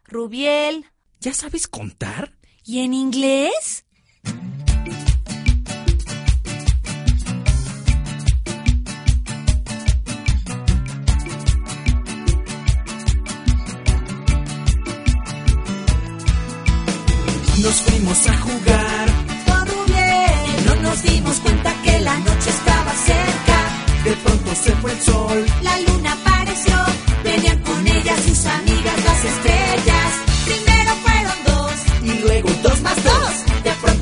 Rubiel. ¿Ya sabes contar? ¿Y en inglés? Nos fuimos a jugar Con Rubiel. No nos dimos cuenta que la noche estaba cerca. De pronto se fue el sol. La luna